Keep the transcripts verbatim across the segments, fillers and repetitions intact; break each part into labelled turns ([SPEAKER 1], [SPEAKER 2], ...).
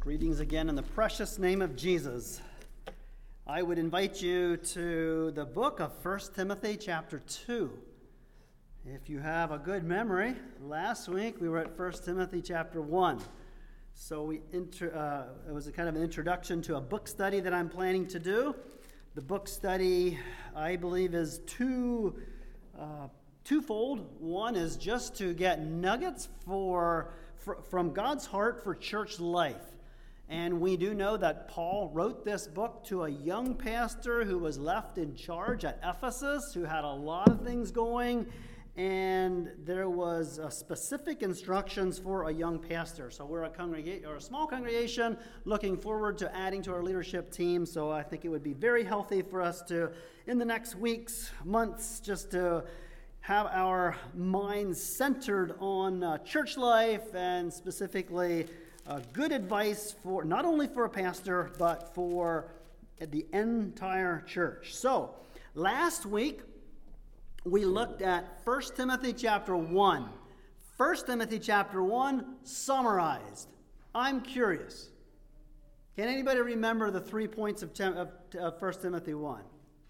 [SPEAKER 1] Greetings again in the precious name of Jesus. I would invite you to the book of First Timothy chapter two. If you have a good memory, last week we were at First Timothy chapter one. So we inter, uh, it was a kind of an introduction to a book study that I'm planning to do. The book study, I believe, is two, uh, twofold. One is just to get nuggets for, for from God's heart for church life. And we do know that Paul wrote this book to a young pastor who was left in charge at Ephesus, who had a lot of things going, and there was uh, specific instructions for a young pastor. So we're a congregation or a small congregation looking forward to adding to our leadership team. So I think it would be very healthy for us to, in the next weeks, months, just to have our minds centered on uh, church life and specifically uh, good advice for not only for a pastor but for the entire church. So last week we looked at First Timothy chapter one. First Timothy chapter one summarized. I'm curious. Can anybody remember the three points of, Tim, of, of First Timothy one?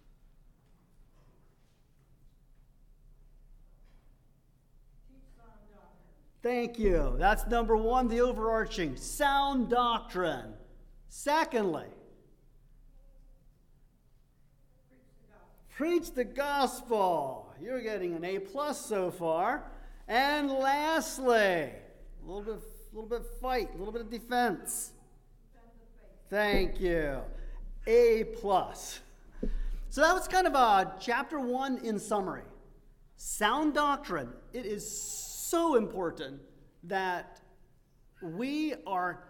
[SPEAKER 1] Thank you. That's number one, the overarching. Sound doctrine. Secondly, preach the gospel. You're getting an A plus so far. And lastly, a little bit, a little bit fight, a little bit of defense. Thank you. A plus. So that was kind of a chapter one in summary. Sound doctrine. It is so important that we are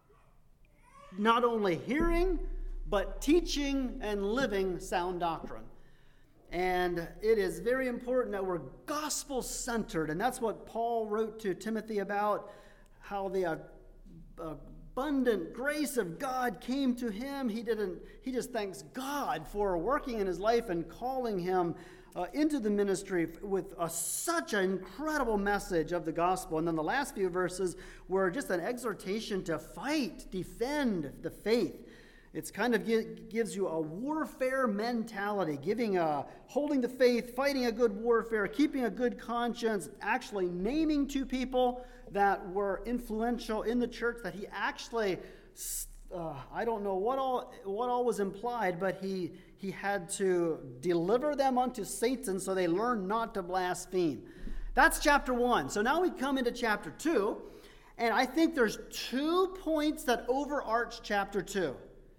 [SPEAKER 1] not only hearing, but teaching and living sound doctrine. And it is very important that we're gospel-centered, and that's what Paul wrote to Timothy about, how the uh, abundant grace of God came to him. He didn't. He just thanks God for working in his life and calling him uh, into the ministry with a, such an incredible message of the gospel. And then the last few verses were just an exhortation to fight, defend the faith. It's kind of gives you a warfare mentality, giving a, holding the faith, fighting a good warfare, keeping a good conscience, actually naming two people that were influential in the church that he actually, uh, I don't know what all what all was implied, but he he had to deliver them unto Satan so they learned not to blaspheme. That's chapter one. So now we come into chapter two, and I think there's two points that overarch chapter two.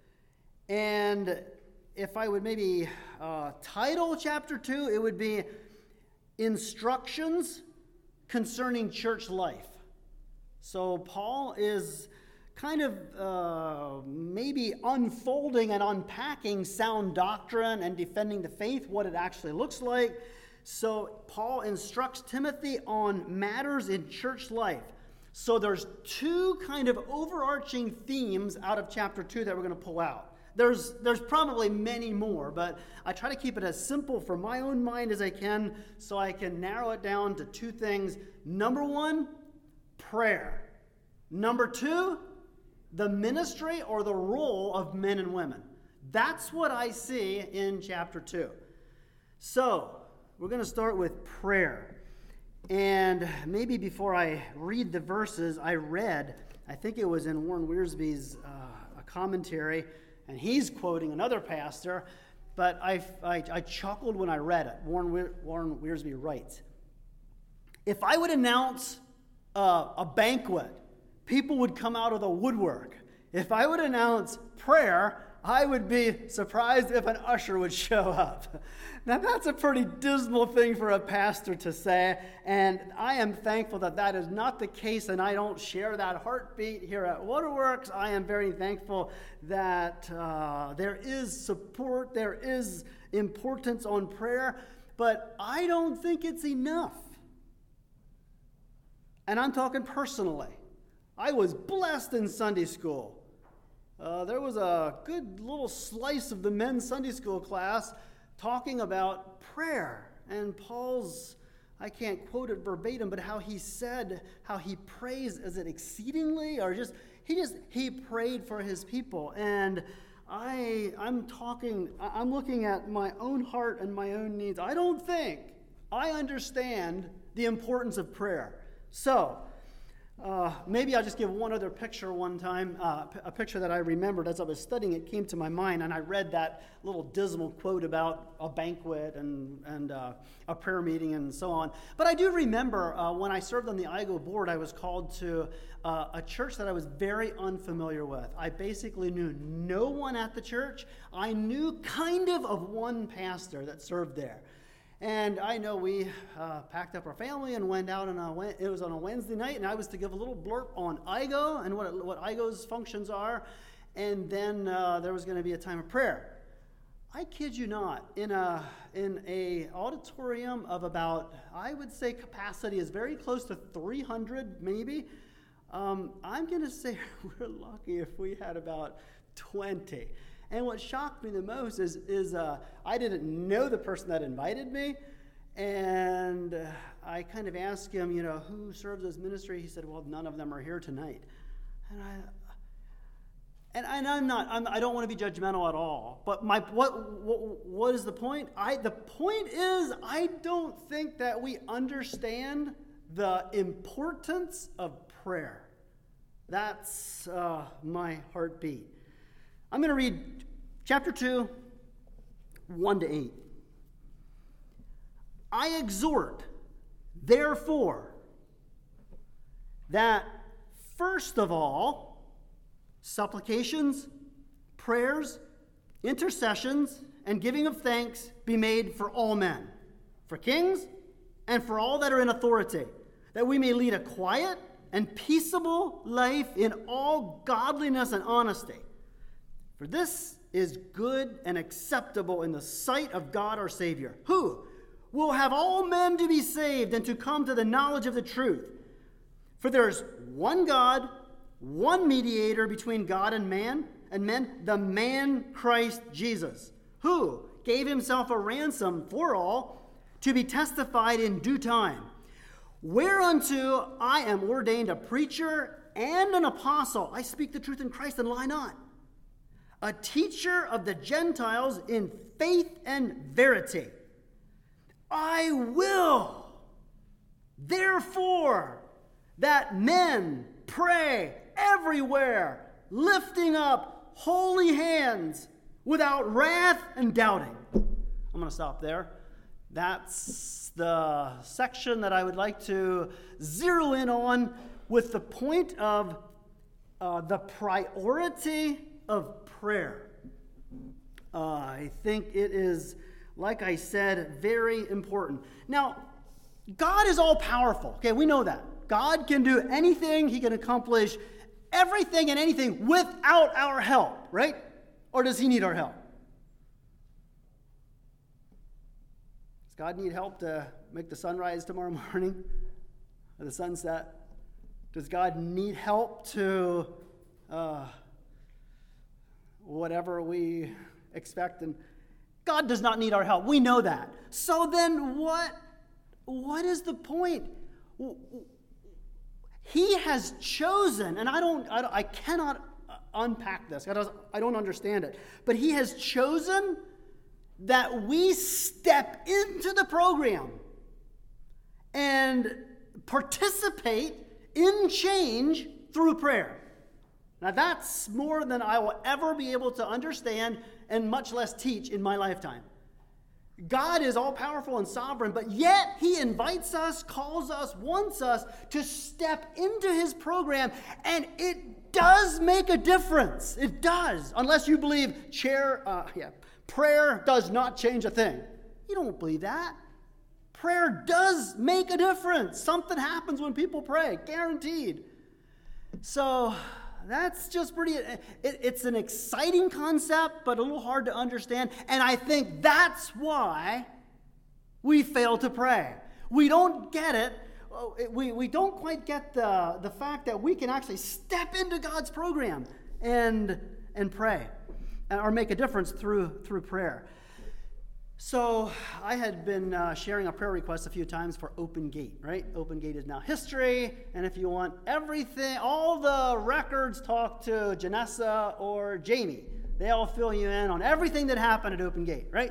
[SPEAKER 1] And if I would maybe uh, title chapter two, it would be Instructions Concerning Church Life. So Paul is kind of uh, maybe unfolding and unpacking sound doctrine and defending the faith, what it actually looks like. So Paul instructs Timothy on matters in church life. So there's two kind of overarching themes out of chapter two that we're going to pull out. There's there's probably many more, but I try to keep it as simple for my own mind as I can so I can narrow it down to two things. Number one, prayer. Number two, the ministry or the role of men and women. That's what I see in chapter two. So we're going to start with prayer. And maybe before I read the verses, I read, I think it was in Warren Wiersbe's uh, a commentary, and he's quoting another pastor, but I, I, I chuckled when I read it. Warren, Warren Wiersbe writes, if I would announce uh, a banquet, people would come out of the woodwork. If I would announce prayer, I would be surprised if an usher would show up. Now, that's a pretty dismal thing for a pastor to say, and I am thankful that that is not the case, and I don't share that heartbeat here at Waterworks. I am very thankful that uh, there is support, there is importance on prayer, but I don't think it's enough. And I'm talking personally. I was blessed in Sunday school. Uh, there was a good little slice of the men's Sunday school class talking about prayer and Paul's I can't quote it verbatim, but how he said, how he prays, is it exceedingly, or just, he just, he prayed for his people. And I, I'm talking, I'm looking at my own heart and my own needs. I don't think I understand the importance of prayer. So, Uh, maybe I'll just give one other picture one time, uh, a picture that I remembered as I was studying. It came to my mind, and I read that little dismal quote about a banquet and, and uh, a prayer meeting and so on. But I do remember uh, when I served on the I G O board, I was called to uh, a church that I was very unfamiliar with. I basically knew no one at the church. I knew kind of of one pastor that served there. And I know we uh, packed up our family and went out on a, it was on a Wednesday night, and I was to give a little blurb on I G O and what, what I G O's functions are, and then uh, there was going to be a time of prayer. I kid you not, in a in a auditorium of about, I would say capacity is very close to three hundred maybe, um, I'm going to say we're lucky if we had about twenty. And what shocked me the most is, is uh, I didn't know the person that invited me, and uh, I kind of asked him, you know, who serves as ministry? He said, well, none of them are here tonight. And I, and, and I'm not, I'm, I don't want to be judgmental at all. But my what, what what is the point? I the point is, I don't think that we understand the importance of prayer. That's uh, my heartbeat. I'm going to read chapter two, one to eight. I exhort, therefore, that first of all, supplications, prayers, intercessions, and giving of thanks be made for all men, for kings, and for all that are in authority, that we may lead a quiet and peaceable life in all godliness and honesty. For this is good and acceptable in the sight of God our Savior, who will have all men to be saved and to come to the knowledge of the truth. For there is one God, one mediator between God and man, and men, the man Christ Jesus, who gave himself a ransom for all, to be testified in due time. Whereunto I am ordained a preacher and an apostle. I speak the truth in Christ and lie not. A teacher of the Gentiles in faith and verity. I will, therefore, that men pray everywhere, lifting up holy hands without wrath and doubting. I'm going to stop there. That's the section that I would like to zero in on with the point of uh, the priority of prayer. Uh, I think it is, like I said, very important. Now, God is all powerful. Okay, we know that. God can do anything. He can accomplish everything and anything without our help, right? Or does he need our help? Does God need help to make the sunrise tomorrow morning or the sunset? Does God need help to uh, whatever we expect? And God does not need our help. We know that. So then what, what is the point? He has chosen, and I don't, I, don't, I cannot unpack this. I don't, I don't understand it. But he has chosen that we step into the program and participate in change through prayer. Now that's more than I will ever be able to understand and much less teach in my lifetime. God is all-powerful and sovereign, but yet he invites us, calls us, wants us to step into his program, and it does make a difference. It does, unless you believe chair, uh, yeah, prayer does not change a thing. You don't believe that. Prayer does make a difference. Something happens when people pray, guaranteed. So that's just pretty, it, it's an exciting concept, but a little hard to understand. And I think that's why we fail to pray. We don't get it. We, we don't quite get the, the fact that we can actually step into God's program and, and pray or make a difference through, through prayer. So I had been uh, sharing a prayer request a few times for Open Gate, right? Open Gate is now history, and if you want everything, all the records, talk to Janessa or Jamie. They all fill you in on everything that happened at Open Gate, right?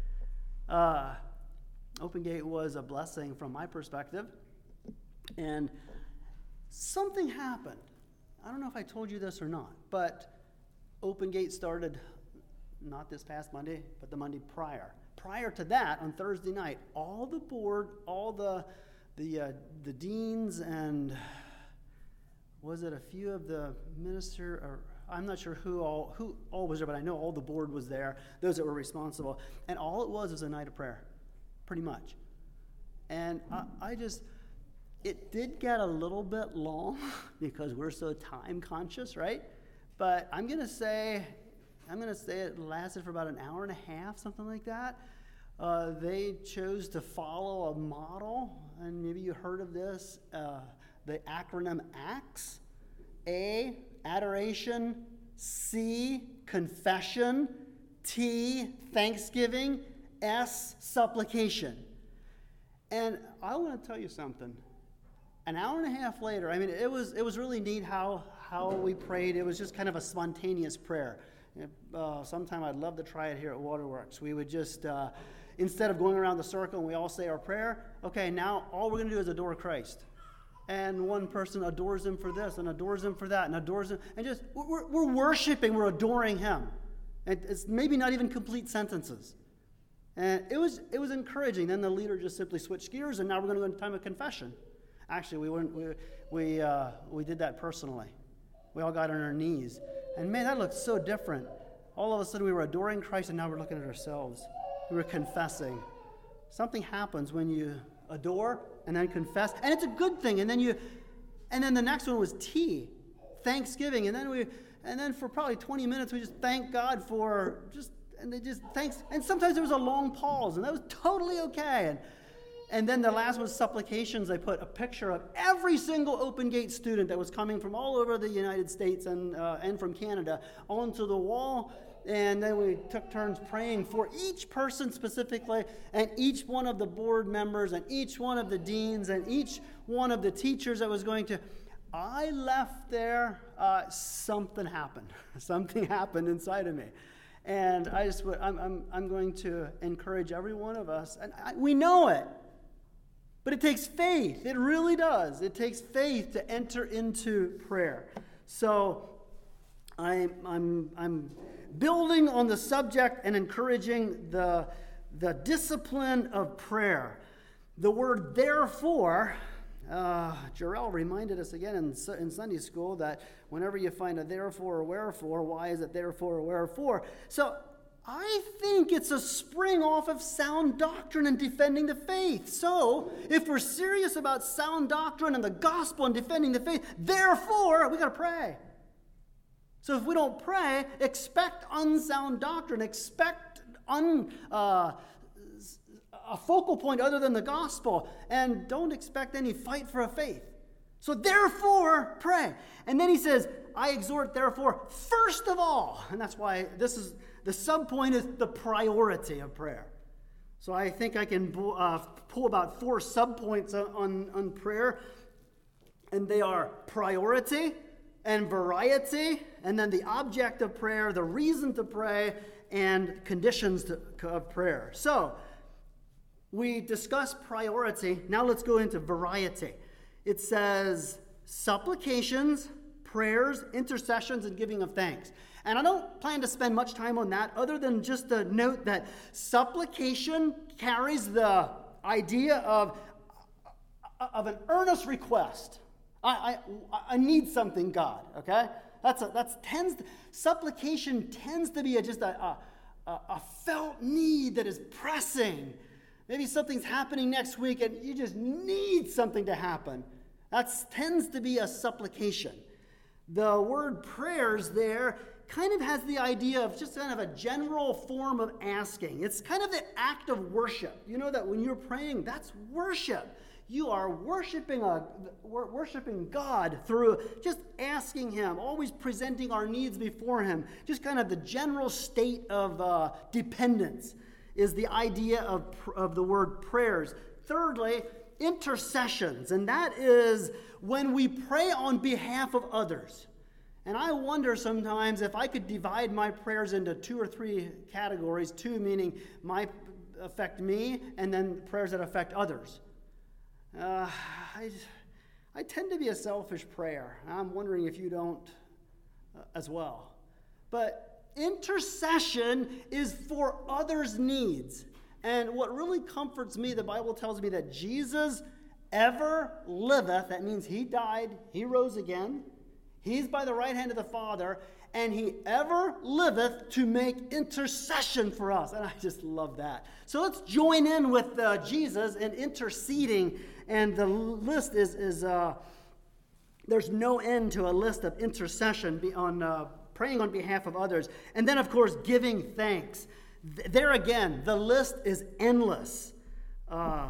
[SPEAKER 1] Uh, Open Gate was a blessing from my perspective, and something happened. I don't know if I told you this or not, but Open Gate started not this past Monday, but the Monday prior. Prior to that, on Thursday night, all the board, all the the uh, the deans, and was it a few of the minister, or I'm not sure who all who all was there, but I know all the board was there, those that were responsible, and all it was was a night of prayer, pretty much. And I, I just, it did get a little bit long because we're so time conscious, right? But I'm gonna say. I'm going to say it lasted for about an hour and a half, something like that. Uh, they chose to follow a model, and maybe you heard of this, uh, the acronym ACTS. A, adoration. C, confession. T, thanksgiving. S, supplication. And I want to tell you something. An hour and a half later, I mean, it was it was really neat how, how we prayed. It was just kind of a spontaneous prayer. Uh, sometime I'd love to try it here at Waterworks. We would just, uh, instead of going around the circle and we all say our prayer, okay, now all we're going to do is adore Christ. And one person adores him for this and adores him for that and adores him. And just, we're, we're worshiping, we're adoring him. And it's maybe not even complete sentences. And it was it was encouraging. Then the leader just simply switched gears, and now we're going to go into time of confession. Actually, we went, we we uh, we did that personally. We all got on our knees. And man, that looked so different. All of a sudden we were adoring Christ, and now we're looking at ourselves. We were confessing. Something happens when you adore and then confess, and it's a good thing. And then you, and then the next one was T, thanksgiving. And then we, and then for probably twenty minutes we just thanked God for just, and they just thanks. And sometimes there was a long pause, and that was totally okay. And And then the last was supplications. I put a picture of every single Open Gate student that was coming from all over the United States and uh, and from Canada onto the wall. And then we took turns praying for each person specifically, and each one of the board members, and each one of the deans, and each one of the teachers that was going to. I left there, uh, something happened. Something happened inside of me. And I just, I'm, I'm, I'm going to encourage every one of us, and I, we know it. But it takes faith. It really does. It takes faith to enter into prayer. So I'm I'm I'm building on the subject and encouraging the the discipline of prayer. The word therefore, uh, Jarrell reminded us again in, in Sunday school that whenever you find a therefore or wherefore, why is it therefore or wherefore? So I think it's a spring off of sound doctrine and defending the faith. So, if we're serious about sound doctrine and the gospel and defending the faith, therefore, we got to pray. So if we don't pray, expect unsound doctrine, expect un, uh, a focal point other than the gospel, and don't expect any fight for a faith. So therefore, pray. And then he says, I exhort, therefore, first of all, and that's why this is, the subpoint is the priority of prayer. So I think I can uh, pull about four subpoints on, on, on prayer, and they are priority and variety, and then the object of prayer, the reason to pray, and conditions to, of prayer. So we discussed priority. Now let's go into variety. It says supplications, prayers, intercessions, and giving of thanks. And I don't plan to spend much time on that other than just to note that supplication carries the idea of, of an earnest request. I, I, I need something, God, okay? That's a, that's tends to, supplication tends to be a, just a, a, a felt need that is pressing. Maybe something's happening next week and you just need something to happen. That tends to be a supplication. The word prayers there kind of has the idea of just kind of a general form of asking. It's kind of the act of worship. You know that when you're praying, that's worship. You are worshiping a, worshiping God through just asking Him, always presenting our needs before Him, just kind of the general state of uh, dependence. is the idea of, of the word prayers. Thirdly, intercessions, and that is when we pray on behalf of others. And I wonder sometimes if I could divide my prayers into two or three categories, two meaning my affect me, and then prayers that affect others. Uh, I, I tend to be a selfish prayer. I'm wondering if you don't uh, as well. But intercession is for others' needs. And what really comforts me, the Bible tells me that Jesus ever liveth. That means he died, he rose again. He's by the right hand of the Father, and he ever liveth to make intercession for us. And I just love that. So let's join in with uh, Jesus in interceding. And the list is, is uh, there's no end to a list of intercession on uh, praying on behalf of others. And then, of course, giving thanks. There again, the list is endless. Uh,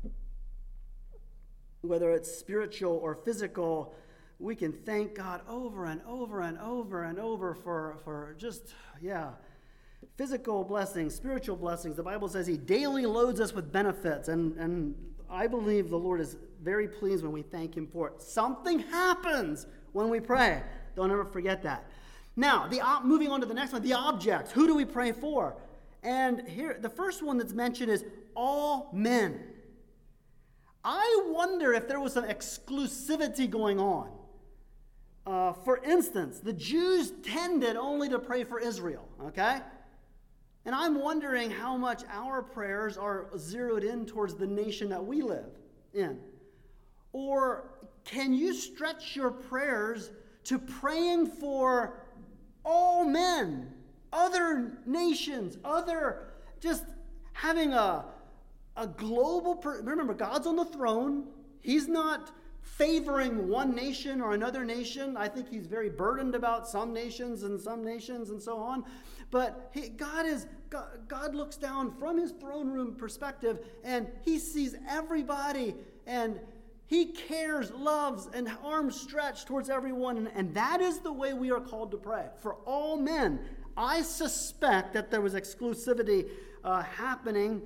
[SPEAKER 1] whether it's spiritual or physical, we can thank God over and over and over and over for, for just, yeah, physical blessings, spiritual blessings. The Bible says he daily loads us with benefits, and, and I believe the Lord is very pleased when we thank him for it. Something happens when we pray. Don't ever forget that. Now, the moving on to the next one, the objects. Who do we pray for? And here, the first one that's mentioned is all men. I wonder if there was some exclusivity going on. Uh, for instance, the Jews tended only to pray for Israel, okay? And I'm wondering how much our prayers are zeroed in towards the nation that we live in. Or can you stretch your prayers to praying for all men, other nations, other, just having a, a global, per- remember, God's on the throne. He's not favoring one nation or another nation. I think he's very burdened about some nations and some nations and so on. But he, God is God, God looks down from his throne room perspective, and he sees everybody, and he cares, loves, and arms stretched towards everyone. And, and that is the way we are called to pray, for all men. I suspect that there was exclusivity uh, happening,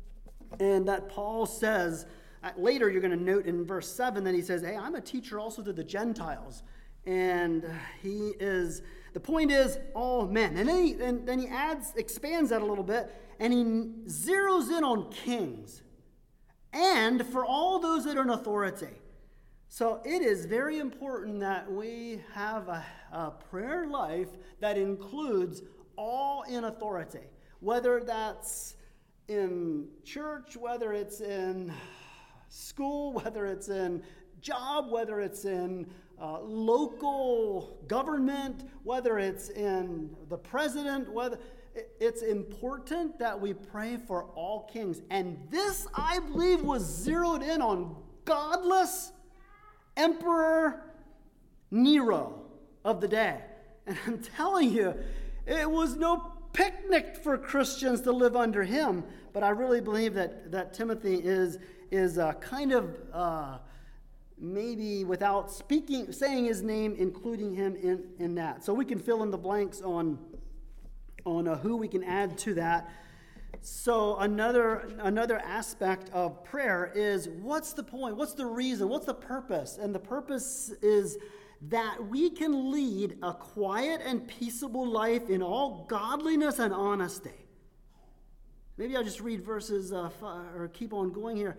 [SPEAKER 1] and that Paul says, uh, later you're going to note in verse seven that he says, hey, I'm a teacher also to the Gentiles. And he is, the point is, all men. And then he, and then he adds, expands that a little bit, and he zeroes in on kings and for all those that are in authority. So it is very important that we have a, a prayer life that includes all in authority, whether that's in church, whether it's in school, whether it's in job, whether it's in uh, local government, whether it's in the president, whether it's important that we pray for all kings. And this, I believe, was zeroed in on godless Emperor Nero of the day. And I'm telling you, it was no picnic for Christians to live under him. But I really believe that, that Timothy is, is uh, kind of uh, maybe without speaking, saying his name, including him in, in that. So we can fill in the blanks on, on uh, who we can add to that. So another another aspect of prayer is, what's the point? What's the reason? What's the purpose? And the purpose is that we can lead a quiet and peaceable life in all godliness and honesty. Maybe I'll just read verses uh, five, or keep on going here.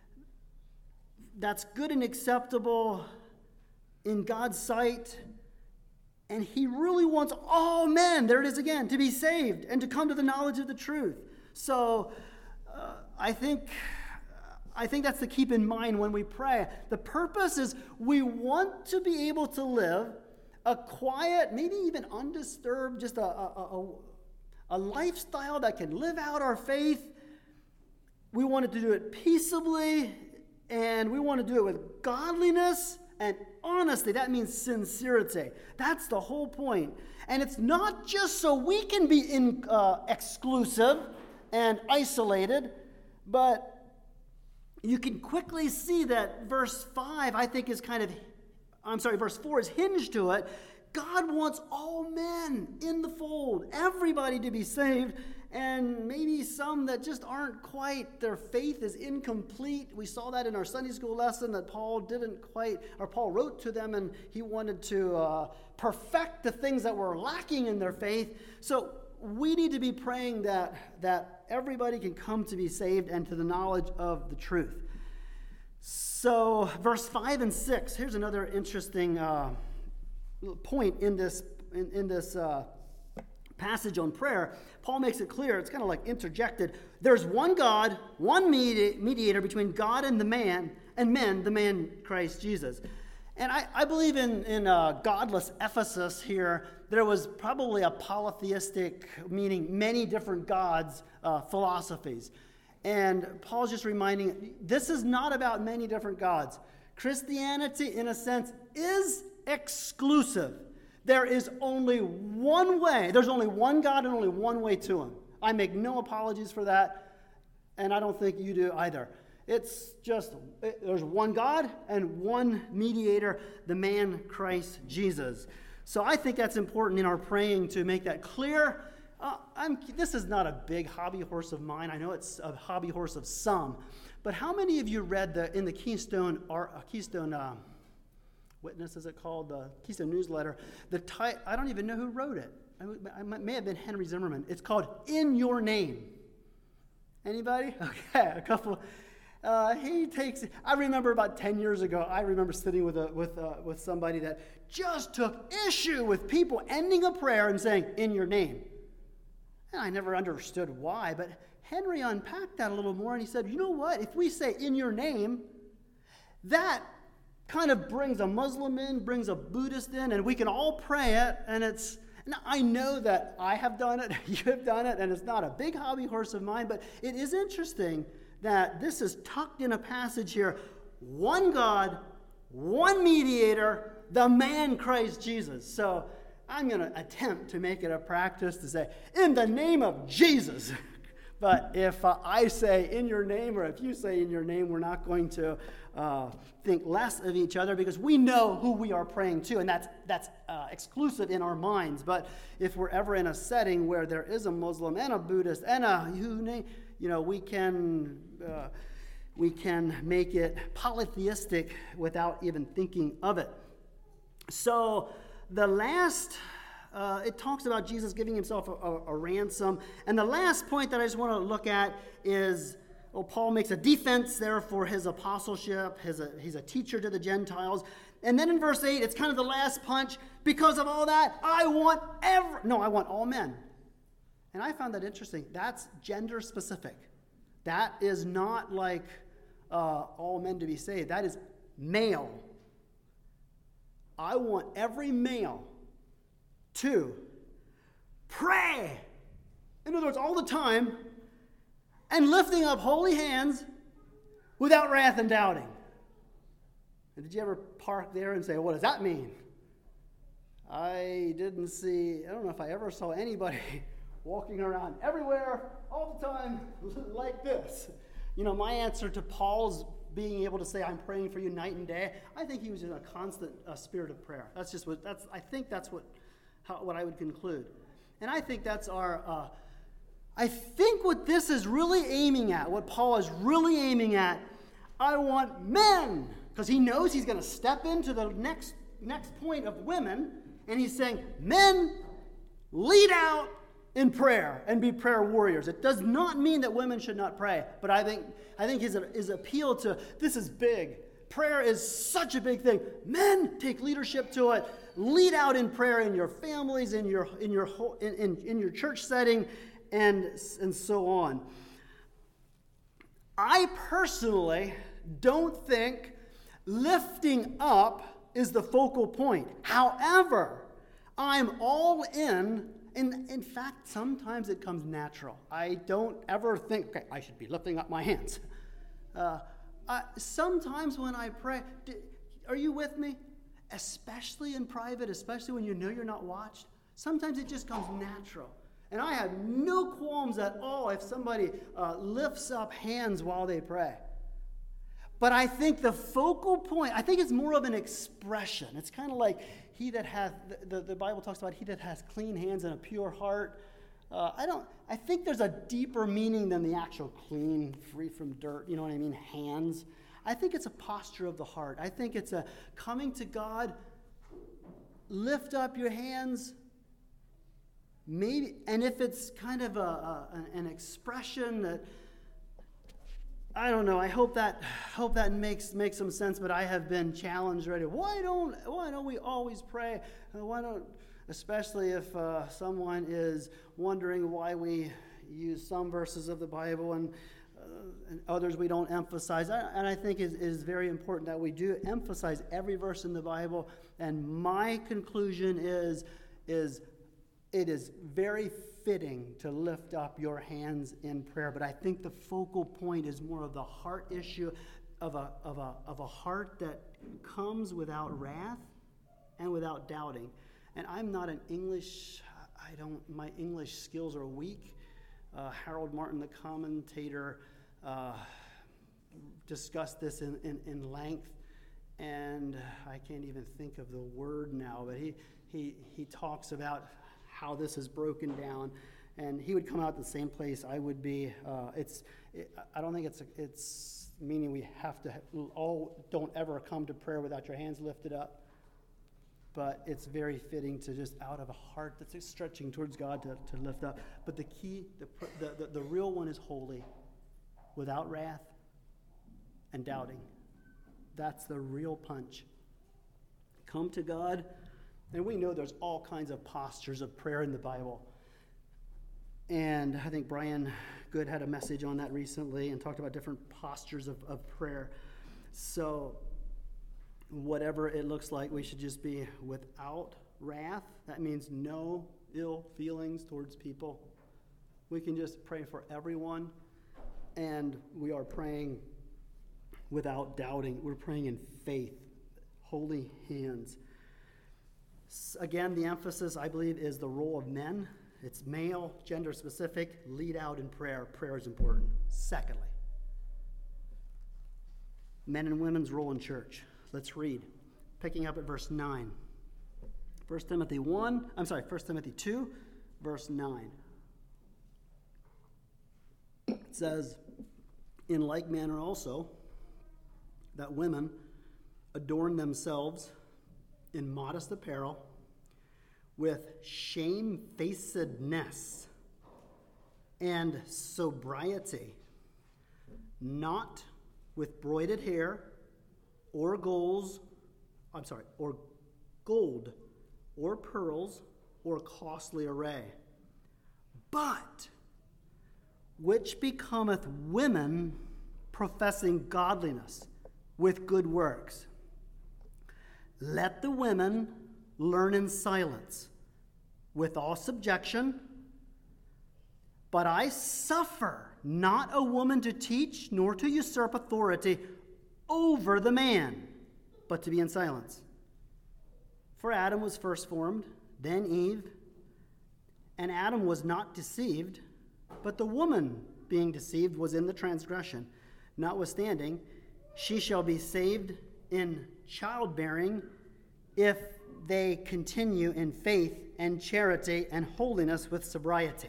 [SPEAKER 1] That's good and acceptable in God's sight. And he really wants all men, there it is again, to be saved and to come to the knowledge of the truth. So uh, I think I think that's to keep in mind when we pray. The purpose is we want to be able to live a quiet, maybe even undisturbed, just a, a, a, a lifestyle that can live out our faith. We wanted to do it peaceably, and we want to do it with godliness and honesty. That means sincerity. That's the whole point. And it's not just so we can be in, uh, exclusive and isolated, but you can quickly see that verse five, I think, is kind of, I'm sorry, verse four is hinged to it. God wants all men in the fold, everybody to be saved and maybe some that just aren't quite, their faith is incomplete. We saw that in our Sunday school lesson that Paul didn't quite, or Paul wrote to them and he wanted to uh, perfect the things that were lacking in their faith. So we need to be praying that, that everybody can come to be saved and to the knowledge of the truth. So verse five and six, here's another interesting uh, point in this, in, in this uh, passage on prayer. Paul makes it clear, it's kind of like interjected. There's one God, one medi- mediator between God and the man, and men, the man Christ Jesus. And I, I believe in, in uh, godless Ephesus here, there was probably a polytheistic, meaning many different gods, uh, philosophies. And Paul's just reminding, this is not about many different gods. Christianity, in a sense, is exclusive. There is only one way. There's only one God and only one way to him. I make no apologies for that, and I don't think you do either. It's just, it, there's one God and one mediator, the man Christ Jesus. So I think that's important in our praying to make that clear. Uh, I'm, this is not a big hobby horse of mine. I know it's a hobby horse of some. But how many of you read the in the Keystone, uh, Keystone uh, Witness, is it called, the Keystone Newsletter? The ti- I don't even know who wrote it. I, I may have been Henry Zimmerman. It's called In Your Name. Anybody? Okay, a couple. Uh, he takes. I remember about ten years ago. I remember sitting with a with uh, with somebody that just took issue with people ending a prayer and saying "In Your Name," and I never understood why. But Henry unpacked that a little more, and he said, "You know what? If we say "In Your Name," that kind of brings a Muslim in, brings a Buddhist in, and we can all pray it, and it's, now I know that I have done it, you have done it, and it's not a big hobby horse of mine, but it is interesting that this is tucked in a passage here. One God, one mediator, the man Christ Jesus. So I'm going to attempt to make it a practice to say, in the name of Jesus. But if uh, I say in your name, or if you say in your name, we're not going to uh, think less of each other because we know who we are praying to, and that's that's uh, exclusive in our minds. But if we're ever in a setting where there is a Muslim and a Buddhist and a you know, we can uh, we can make it polytheistic without even thinking of it. So the last. Uh, it talks about Jesus giving himself a, a, a ransom. And the last point that I just want to look at is, well, Paul makes a defense there for his apostleship. His, a, he's a teacher to the Gentiles. And then in verse eight, it's kind of the last punch. Because of all that, I want every, no, I want all men. And I found that interesting. That's gender specific. That is not like uh, all men to be saved. That is male. I want every male to pray. In other words, all the time, and lifting up holy hands without wrath and doubting. And did you ever park there and say, what does that mean? I didn't see, I don't know if I ever saw anybody walking around everywhere all the time like this. You know, my answer to Paul's being able to say, I'm praying for you night and day, I think he was in a constant uh, spirit of prayer. That's just what, that's, I think that's what How, what I would conclude. And I think that's our, uh, I think what this is really aiming at, what Paul is really aiming at, I want men, because he knows he's going to step into the next, next point of women, and he's saying, men, lead out in prayer and be prayer warriors. It does not mean that women should not pray, but I think, I think his, his appeal to, this is big. Prayer is such a big thing. Men, take leadership to it. Lead out in prayer in your families, in your in your in, in, in your church setting, and and so on. I personally don't think lifting up is the focal point. However, I'm all in. And in fact, sometimes it comes natural. I don't ever think, okay, I should be lifting up my hands. Uh, Uh, sometimes when I pray, do, are you with me? Especially in private, especially when you know you're not watched, sometimes it just comes natural. And I have no qualms at all if somebody uh, lifts up hands while they pray. But I think the focal point, I think it's more of an expression. It's kind of like he that hath, the, the Bible talks about he that has clean hands and a pure heart. Uh, I don't. I think there's a deeper meaning than the actual clean, free from dirt. You know what I mean? Hands. I think it's a posture of the heart. I think it's a coming to God. Lift up your hands. Maybe, and if it's kind of a, a an expression that, I don't know. I hope that hope that makes makes some sense. But I have been challenged already. Why don't Why don't we always pray? Why don't Especially if uh, someone is wondering why we use some verses of the Bible and, uh, and others we don't emphasize. I, and I think it is very important that we do emphasize every verse in the Bible. And my conclusion is, is it is very fitting to lift up your hands in prayer. But I think the focal point is more of the heart issue of a, of a, of a heart that comes without wrath and without doubting. And I'm not an English, I don't, my English skills are weak. Uh, Harold Martin, the commentator, uh, discussed this in, in, in length, and I can't even think of the word now, but he, he, he talks about how this is broken down, and he would come out the same place I would be. Uh, it's, it, I don't think it's, it's meaning we have to, all don't ever come to prayer without your hands lifted up. But it's very fitting to just out of a heart that's stretching towards God to, to lift up. But the key, the, the, the, the real one is holy, without wrath and doubting. That's the real punch. Come to God, and we know there's all kinds of postures of prayer in the Bible. And I think Brian Good had a message on that recently and talked about different postures of, of prayer. So whatever it looks like, we should just be without wrath. That means no ill feelings towards people. We can just pray for everyone, and we are praying without doubting. We're praying in faith, holy hands. Again, the emphasis, I believe, is the role of men. It's male, gender specific, lead out in prayer. Prayer is important. Secondly, men and women's role in church. Let's read, picking up at verse nine. First Timothy one, I'm sorry, First Timothy two, verse nine. It says, in like manner also, that women adorn themselves in modest apparel, with shamefacedness and sobriety, not with broided hair, or golds, I'm sorry, or gold, or pearls, or costly array, but which becometh women professing godliness with good works. Let the women learn in silence, with all subjection. But I suffer not a woman to teach, nor to usurp authority over the man, but to be in silence. For Adam was first formed, then Eve, and Adam was not deceived, but the woman, being deceived, was in the transgression. Notwithstanding, she shall be saved in childbearing if they continue in faith and charity and holiness with sobriety.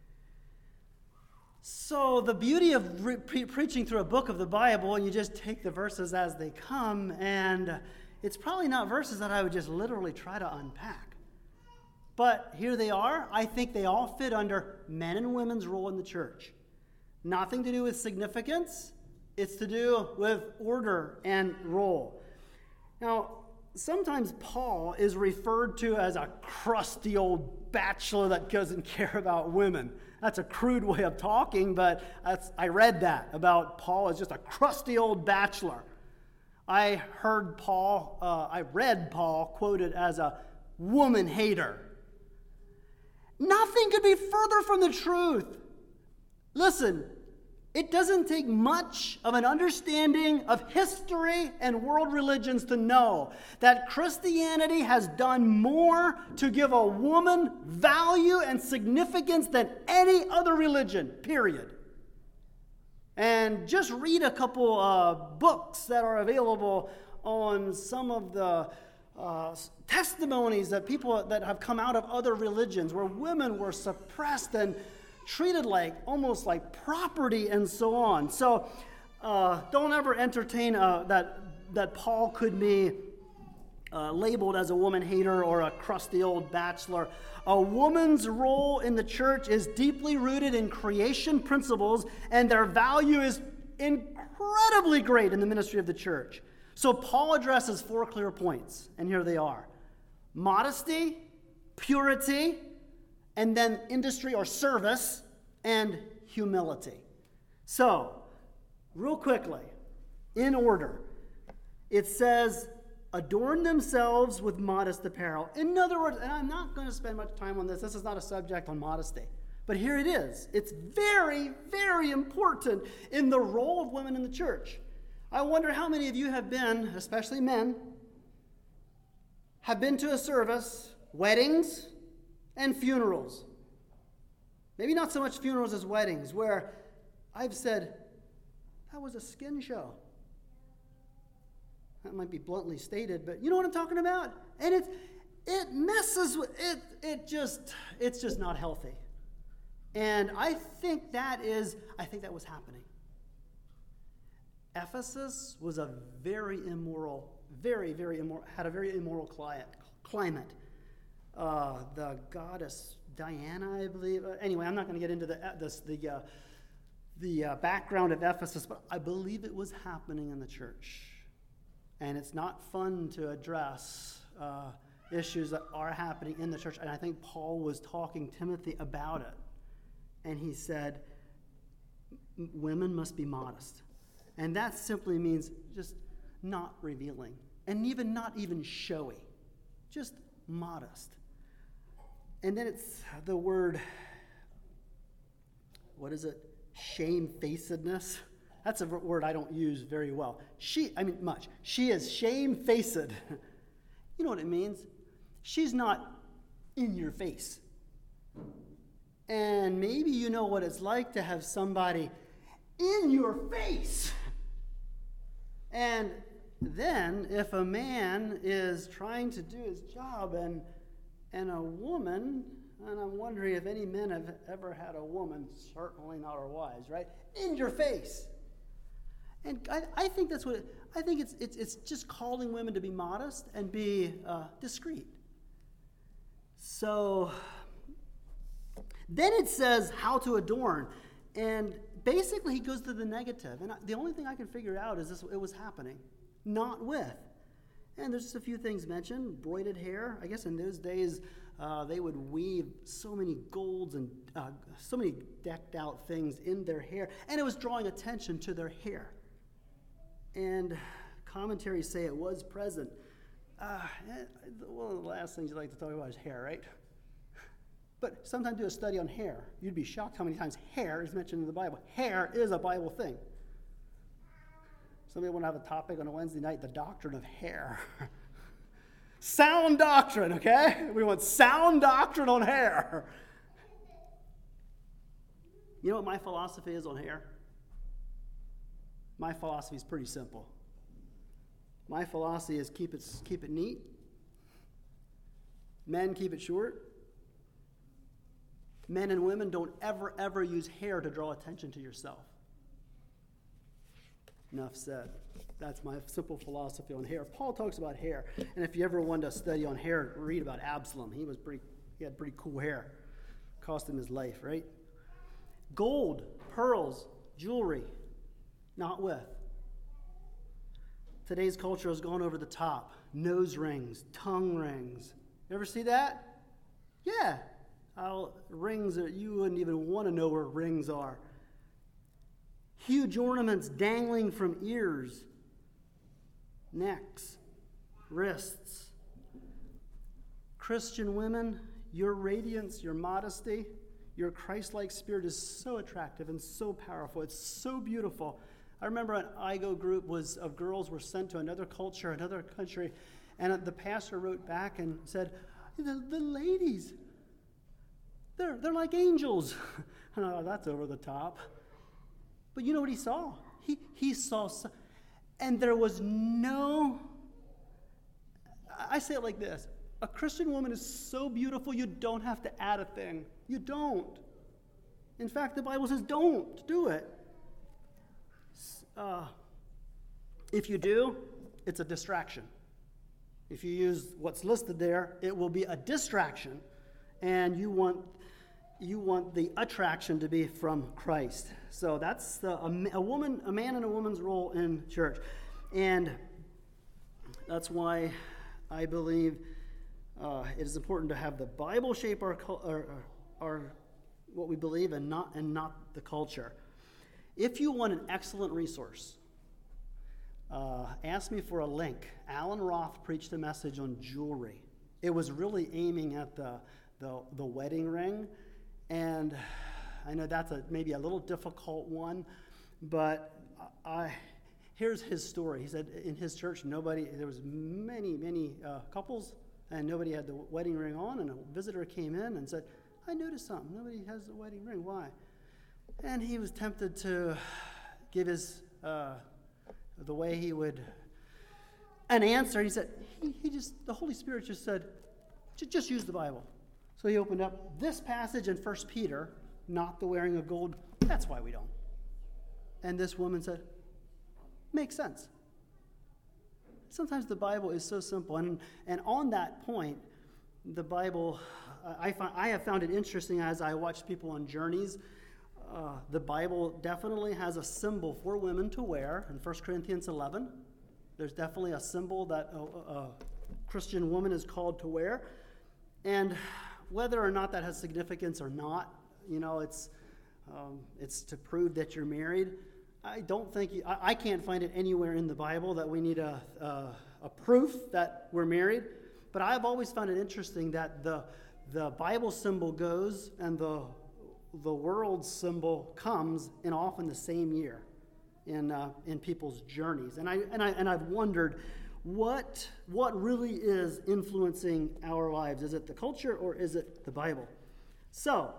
[SPEAKER 1] So the beauty of re- pre- preaching through a book of the Bible, and you just take the verses as they come, and it's probably not verses that I would just literally try to unpack. But here they are. I think they all fit under men and women's role in the church. Nothing to do with significance. It's to do with order and role. Now, sometimes Paul is referred to as a crusty old bachelor that doesn't care about women. That's a crude way of talking, but that's, I read that about Paul as just a crusty old bachelor. I heard Paul, uh, I read Paul quoted as a woman hater. Nothing could be further from the truth. Listen, it doesn't take much of an understanding of history and world religions to know that Christianity has done more to give a woman value and significance than any other religion, period. And just read a couple uh, books that are available on some of the uh, testimonies that people that have come out of other religions where women were suppressed and treated like almost like property and so on. So uh, don't ever entertain uh, that that Paul could be uh, labeled as a woman hater or a crusty old bachelor. A woman's role in the church is deeply rooted in creation principles, and their value is incredibly great in the ministry of the church. So Paul addresses four clear points, and here they are. Modesty, purity, and then industry or service, and humility. So, real quickly, in order, it says, adorn themselves with modest apparel. In other words, and I'm not going to spend much time on this. This is not a subject on modesty. But here it is. It's very, very important in the role of women in the church. I wonder how many of you have been, especially men, have been to a service, weddings, and funerals. Maybe not so much funerals as weddings, where I've said, that was a skin show. That might be bluntly stated, but you know what I'm talking about? And it it messes with it, it just it's just not healthy. And I think that is, I think that was happening. Ephesus was a very immoral, very, very immoral, had a very immoral climate. Uh, the goddess Diana, I believe. Uh, anyway, I'm not going to get into the this, the uh, the uh, background of Ephesus, but I believe it was happening in the church, and it's not fun to address uh, issues that are happening in the church. And I think Paul was talking to Timothy about it, and he said, "Women must be modest," and that simply means just not revealing, and even not even showy, just modest. And then it's the word, what is it? Shamefacedness. That's a word I don't use very well. She, I mean, much. She is shamefaced. You know what it means? She's not in your face. And maybe you know what it's like to have somebody in your face. And then if a man is trying to do his job and And a woman, and I'm wondering if any men have ever had a woman, certainly not our wives, right? In your face. And I, I think that's what, it, I think it's, it's it's just calling women to be modest and be uh, discreet. So then it says how to adorn. And basically he goes to the negative. And I, the only thing I can figure out is this: it was happening, not with. And there's just a few things mentioned. Broided hair. I guess in those days, uh, they would weave so many golds and uh, so many decked out things in their hair. And it was drawing attention to their hair. And commentaries say it was present. Uh, one of the last things you like to talk about is hair, right? But sometimes do a study on hair. You'd be shocked how many times hair is mentioned in the Bible. Hair is a Bible thing. Somebody want to have a topic on a Wednesday night, the doctrine of hair. Sound doctrine, okay? We want sound doctrine on hair. You know what my philosophy is on hair? My philosophy is pretty simple. My philosophy is keep it, keep it neat. Men, keep it short. Men and women, don't ever, ever use hair to draw attention to yourself. Enough said. That's my simple philosophy on hair. Paul talks about hair, and if you ever want to study on hair, read about Absalom. He was pretty. He had pretty cool hair. Cost him his life, right? Gold, pearls, jewelry, not with. Today's culture has gone over the top. Nose rings, tongue rings. You ever see that? Yeah. I'll, rings that you wouldn't even want to know where rings are. Huge ornaments dangling from ears, necks, wrists. Christian women, your radiance, your modesty, your Christ-like spirit is so attractive and so powerful. It's so beautiful. I remember an I G O group was of girls were sent to another culture, another country, and the pastor wrote back and said, the, the ladies, they're, they're like angels. And I thought, that's over the top. But you know what he saw? He he saw, and there was no, I say it like this. A Christian woman is so beautiful, you don't have to add a thing. You don't. In fact, the Bible says don't do it. Uh, if you do, it's a distraction. If you use what's listed there, it will be a distraction, and you want you want the attraction to be from Christ. So that's the, a, a woman, a man and a woman's role in church, and that's why I believe uh, it is important to have the Bible shape our, our, our what we believe, and not and not the culture. If you want an excellent resource, uh, ask me for a link. Alan Roth preached a message on jewelry. It was really aiming at the the, the wedding ring, and I know that's a, maybe a little difficult one, but I here's his story. He said in his church, nobody there was many many uh, couples, and nobody had the wedding ring on, and a visitor came in and said, I noticed something. Nobody has the wedding ring. Why? And he was tempted to give his, uh, the way he would, an answer. He said, he, he just, the Holy Spirit just said, just use the Bible. So he opened up this passage in First Peter, not the wearing of gold. That's why we don't. And this woman said, makes sense. Sometimes the Bible is so simple. And, and on that point, the Bible, I, find, I have found it interesting as I watch people on journeys. Uh, the Bible definitely has a symbol for women to wear in First Corinthians eleven. There's definitely a symbol that a, a Christian woman is called to wear. And whether or not that has significance or not, you know, it's um, it's to prove that you're married. I don't think, you, I, I can't find it anywhere in the Bible that we need a, a, a proof that we're married. But I've always found it interesting that the the Bible symbol goes and the the world symbol comes in often the same year in uh, in people's journeys. And I and I and I've wondered what what really is influencing our lives. Is it the culture or is it the Bible? So,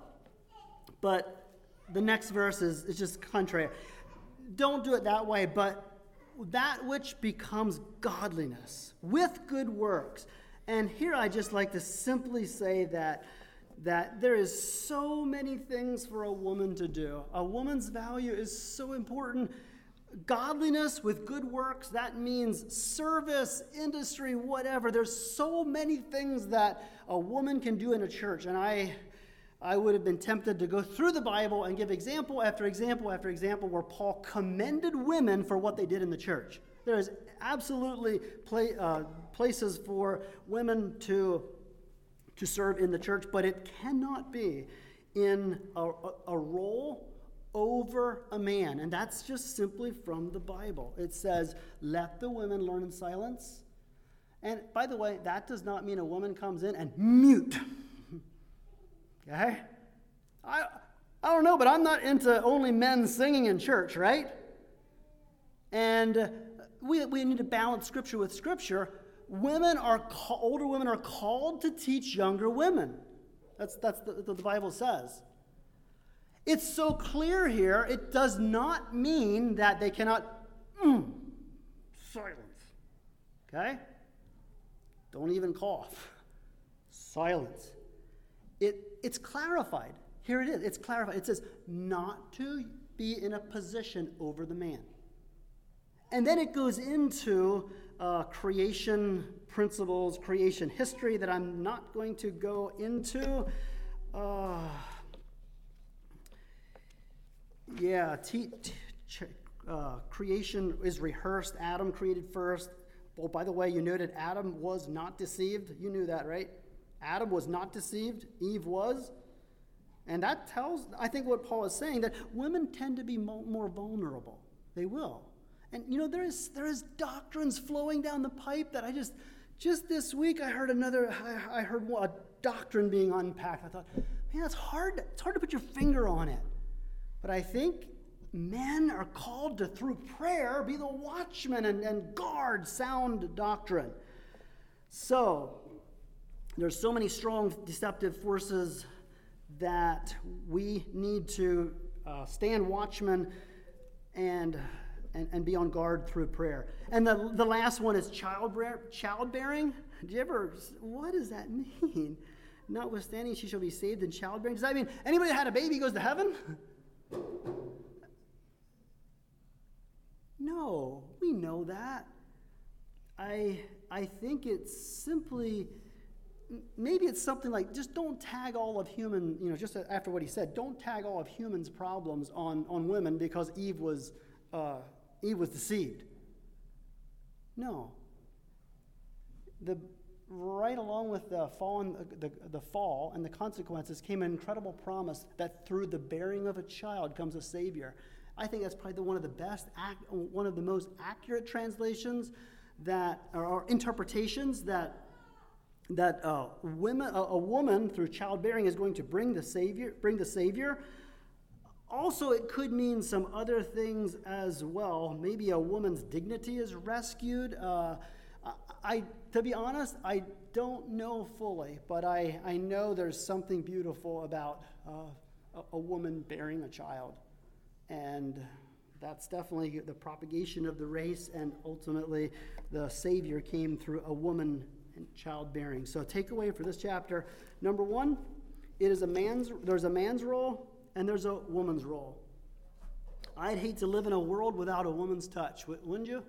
[SPEAKER 1] but the next verse is, is just contrary. Don't do it that way, but that which becomes godliness with good works. And here I just like to simply say that that there is so many things for a woman to do. A woman's value is so important. Godliness with good works, that means service, industry, whatever. There's so many things that a woman can do in a church. And I I would have been tempted to go through the Bible and give example after example after example where Paul commended women for what they did in the church. There is absolutely play, uh, places for women to, to serve in the church, but it cannot be in a, a, a role over a man. And that's just simply from the Bible. It says, let the women learn in silence. And by the way, that does not mean a woman comes in and mute. Okay? I, I don't know, but I'm not into only men singing in church, right? And uh, we, we need to balance Scripture with Scripture. Women are, older women are called to teach younger women. That's, that's the, the Bible says. It's so clear here, it does not mean that they cannot, mm, silence. Okay? Don't even cough. Silence. It, it's clarified. Here it is. It's clarified. It says not to be in a position over the man. And then it goes into uh, creation principles, creation history that I'm not going to go into. Uh, yeah, t- t- ch- uh, creation is rehearsed. Adam created first. Oh, by the way, you noted Adam was not deceived. You knew that, right? Adam was not deceived. Eve was. And that tells, I think, what Paul is saying, that women tend to be mo- more vulnerable. They will. And, you know, there is there is doctrines flowing down the pipe that I just, just this week I heard another, I, I heard a doctrine being unpacked. I thought, man, it's hard, it's hard to put your finger on it. But I think men are called to, through prayer, be the watchmen and, and guard sound doctrine. So, there's so many strong deceptive forces that we need to uh, stand watchmen and, and and be on guard through prayer. And the, the last one is childbear, childbearing. Do you ever, what does that mean? Notwithstanding, she shall be saved in childbearing. Does that mean anybody that had a baby goes to heaven? No, we know that. I I think it's simply, maybe it's something like, just don't tag all of human, you know, just after what he said, don't tag all of humans' problems on, on women because Eve was uh, Eve was deceived. No. The right along with the fall, and the, the fall and the consequences came an incredible promise that through the bearing of a child comes a Savior. I think that's probably the, one of the best, one of the most accurate translations that, or, or interpretations that that uh, women, a, a woman through childbearing is going to bring the Savior. Bring the Savior. Also, it could mean some other things as well. Maybe a woman's dignity is rescued. Uh, I, to be honest, I don't know fully, but I, I know there's something beautiful about uh, a, a woman bearing a child. And that's definitely the propagation of the race, and ultimately the Savior came through a woman and childbearing. So takeaway for this chapter, number one, it is a man's, there's a man's role and there's a woman's role. I'd hate to live in a world without a woman's touch, wouldn't you?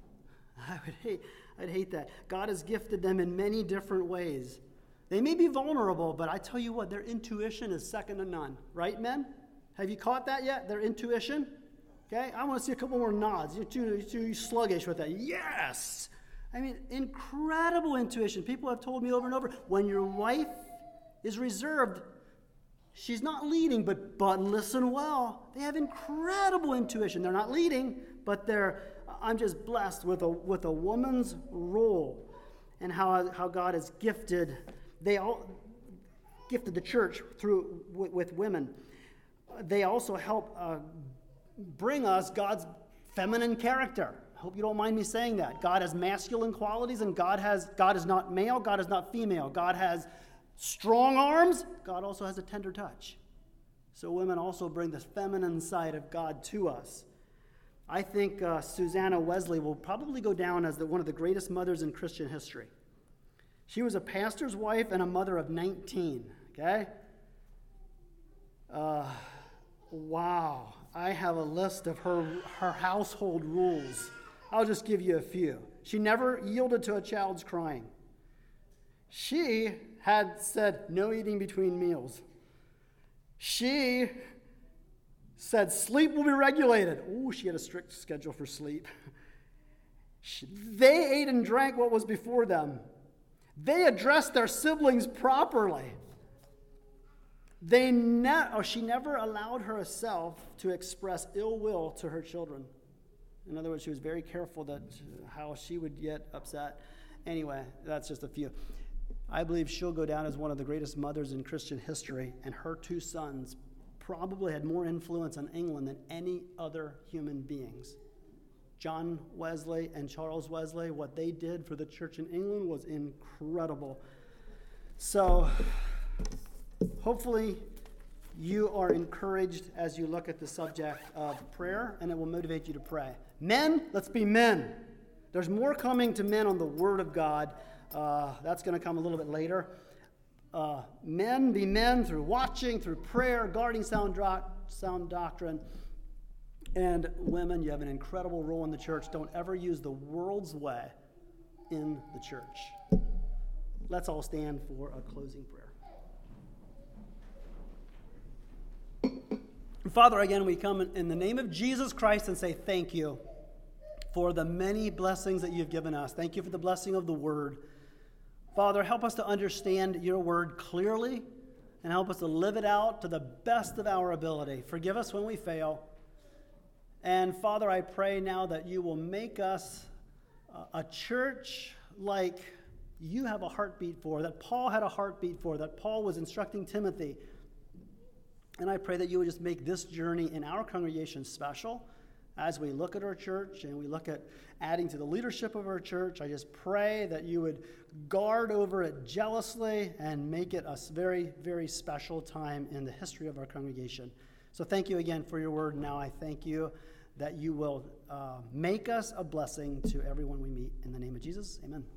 [SPEAKER 1] I would hate, I'd hate that. God has gifted them in many different ways. They may be vulnerable, but I tell you what, their intuition is second to none. Right, men? Have you caught that yet? Their intuition? Okay, I want to see a couple more nods. You're too, you're too sluggish with that. Yes! I mean, incredible intuition. People have told me over and over, when your wife is reserved, she's not leading, but, but listen well. They have incredible intuition. They're not leading, but they're, I'm just blessed with a, with a woman's role and how, how God has gifted, they all gifted the church through with, with women. They also help uh, bring us God's feminine character. I hope you don't mind me saying that. God has masculine qualities, and God has God is not male, God is not female. God has strong arms, God also has a tender touch. So women also bring the feminine side of God to us. I think uh, Susanna Wesley will probably go down as the, one of the greatest mothers in Christian history. She was a pastor's wife and a mother of nineteen, okay? Uh, wow. I have a list of her, her household rules. I'll just give you a few. She never yielded to a child's crying. She had said no eating between meals. She said sleep will be regulated. Ooh, she had a strict schedule for sleep. She, they ate and drank what was before them. They addressed their siblings properly. They ne- or she never allowed herself to express ill will to her children. In other words, she was very careful that how she would get upset. Anyway, that's just a few. I believe she'll go down as one of the greatest mothers in Christian history, and her two sons probably had more influence on England than any other human beings. John Wesley and Charles Wesley, what they did for the church in England was incredible. So, hopefully, you are encouraged as you look at the subject of prayer, and it will motivate you to pray. Men, let's be men. There's more coming to men on the Word of God. Uh, that's going to come a little bit later. Uh, men, be men through watching, through prayer, guarding sound, dro- sound doctrine. And women, you have an incredible role in the church. Don't ever use the world's way in the church. Let's all stand for a closing prayer. Father, again, we come in the name of Jesus Christ and say thank you for the many blessings that you've given us. Thank you for the blessing of the Word. Father, help us to understand your Word clearly and help us to live it out to the best of our ability. Forgive us when we fail. And Father, I pray now that you will make us a church like you have a heartbeat for, that Paul had a heartbeat for, that Paul was instructing Timothy. And I pray that you would just make this journey in our congregation special as we look at our church and we look at adding to the leadership of our church. I just pray that you would guard over it jealously and make it a very, very special time in the history of our congregation. So thank you again for your word. Now I thank you that you will uh, make us a blessing to everyone we meet. In the name of Jesus, amen.